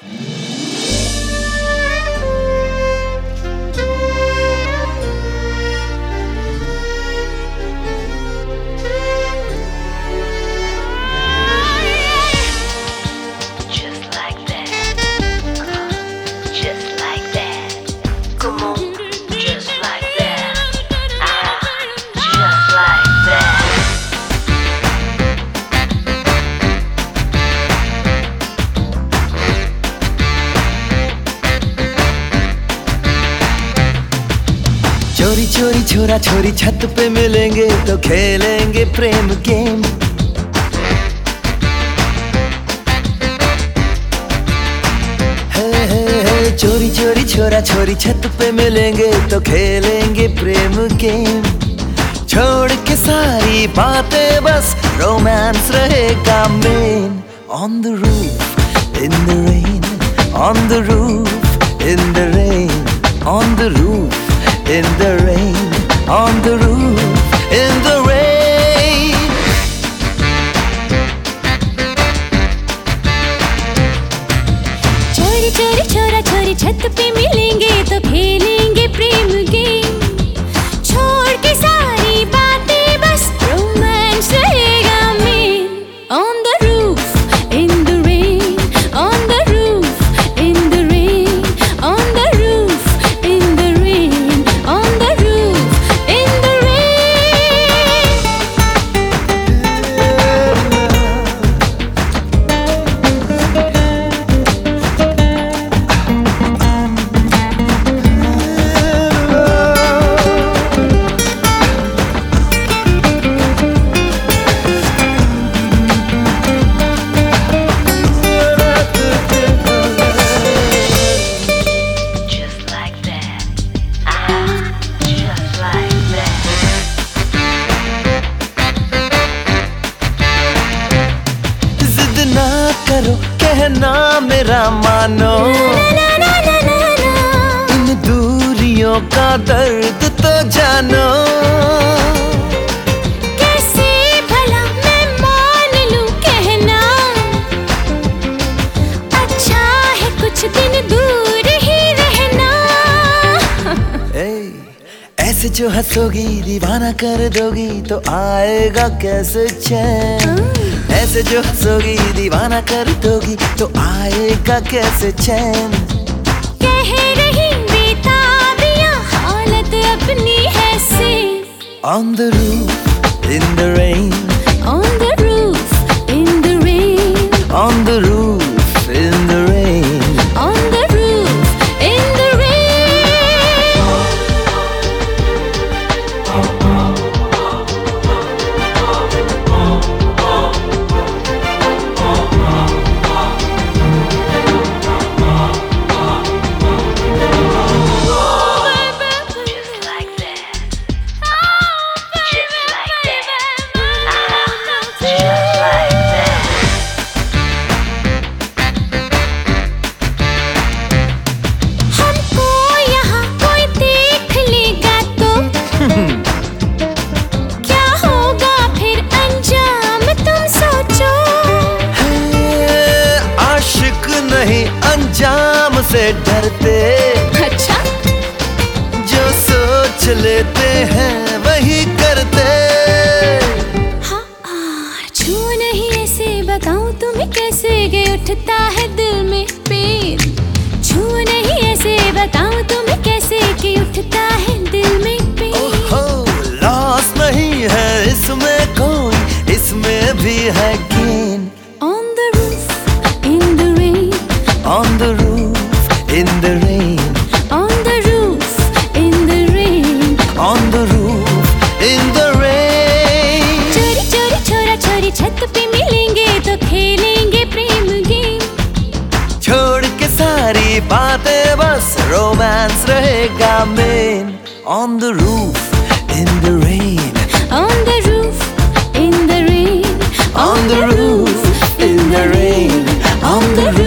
चोरी चोरी छोरा छोरी छत पे मिलेंगे तो खेलेंगे प्रेम गेम। चोरी चोरी छोरा छोरी छत पे मिलेंगे तो खेलेंगे प्रेम गेम। छोड़ के सारी बातें बस रोमांस रहेगा main. On the roof in the rain, on the roof in the rain, on the roof in the rain, on the roof in the rain. चोरी चोरी छोरा छोरी छत पे मिलेंगे तो खेलेंगे प्रेम गेम। छोड़ के सारी बातें बस रोमांस रहेगा main. On the roof in the rain, on the roof in the rain, on the roof in the rain, on the roof in the rain. करो कहना मेरा मानो, इन दूरियों का दर्द तो जानो। कैसे भला मैं मान लूं कहना, अच्छा है कुछ दिन दूर ही रहना। ऐसे जो हंसोगी दीवाना कर दोगी तो आएगा कैसे चैन। ऐसे जो हंसोगी दीवाना कर दोगी तो आएगा कैसे चैन। कह रही बेताबियां हालत अपनी है safe. On the roof in the rain, On the roof in the rain, on the roof in the rain, on the roof in the rain. अंजाम से डरते, अच्छा जो सोच लेते हैं वही करते। हाँ छू नहीं ऐसे बताऊं तुम्हें कैसे के उठता है दिल में पीर। छू नहीं ऐसे बताऊं तुम्हें कैसे के उठता है दिल में पीर। लॉस नहीं है इसमें कोई, इसमें भी है gain. On the roof in the rain, on the roof in the rain, on the roof in the rain, on the roof in the rain. चोरी चोरी छोरा छोरी छत पे मिलेंगे तो खेलेंगे प्रेम गेम। छोड़ के सारी बातें बस रोमांस रहेगा main. On the roof in the rain, On the roof in the rain, on the roof in the rain, on the roof